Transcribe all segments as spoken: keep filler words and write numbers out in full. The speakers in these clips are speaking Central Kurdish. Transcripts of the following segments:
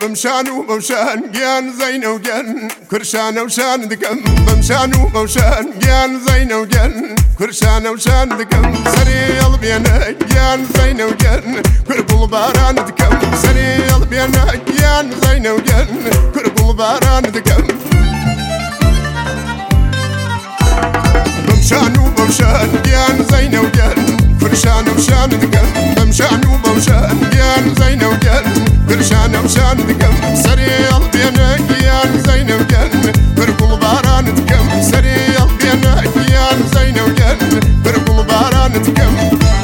بمشان وبوشان جان زين وجن كرشان وشان دكم بمشان وبوشان جان زين وجن كرشان وشان دكم سريال بينا جان زين وجن كربل باران دكم سريال بينا جان زين وجن كربل باران دكم بمشان وبوشان جان زين وجن كرشان وشان دكم بمشان وبوشان جان زين وجن كرشان وشان دكم سريال بينا جان زين وجن كربل باران دكم سريال بينا جان زين وجن كربل باران دكم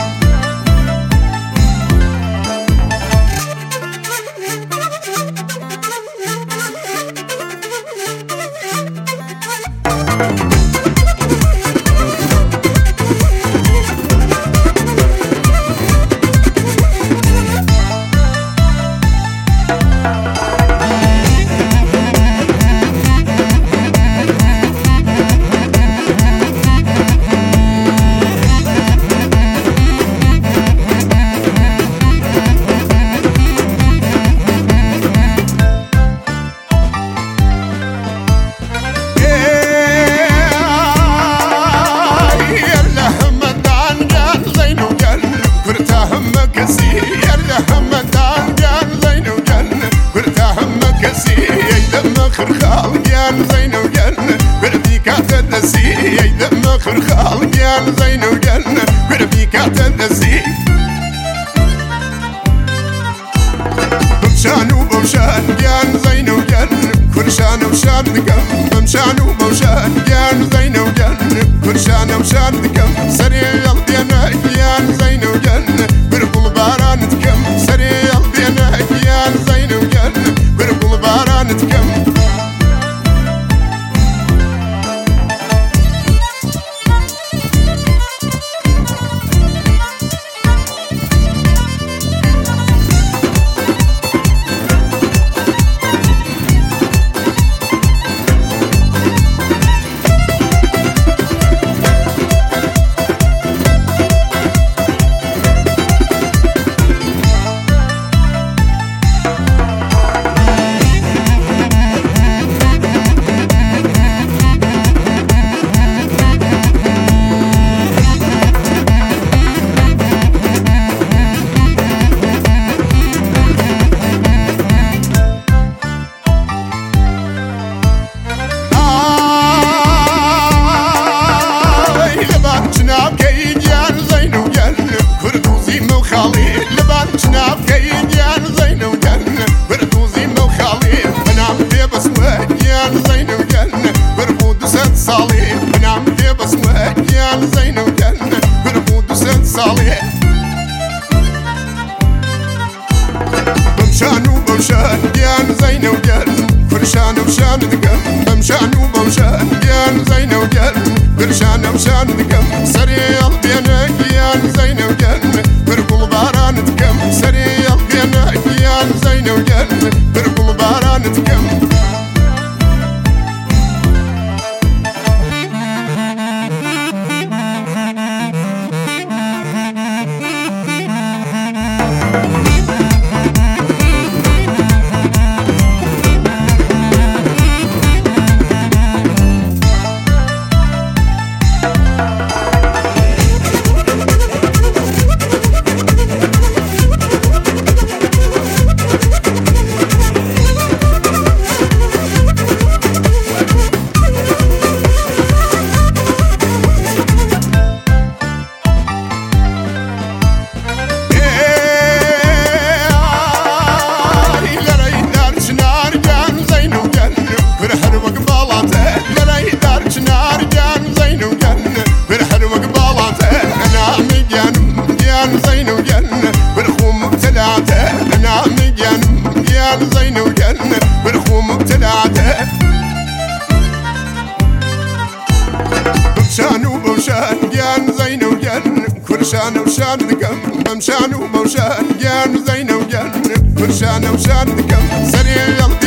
خرخال جان زين وجن قربي كاتدسي يدم خرخال جان زين وجن قربي كاتدسي بمشان وبوشان جان زين وجن كرشان وشان دكم بمشان وبوشان جان زين وجن كرشان وشان دكم سريال بينا جان زين وجن قرب الباران دكم سريال بينا جان زين وجن قرب الباران دكم بمشان وبوشان جان زين وجن كرشان وشان دكم بمشان وبوشان جان زين وجن كرشان وشان دكم سريال بينا جان زين وجن كربل باران دكم سريال بينا جان زين وجن كربل باران دكم زين وجن برخوم بتلعته بمشان وبوشان جان زين وجن كرشان وشان دكم بمشان وبوشان جان زين وجن كرشان وشان دكم سريال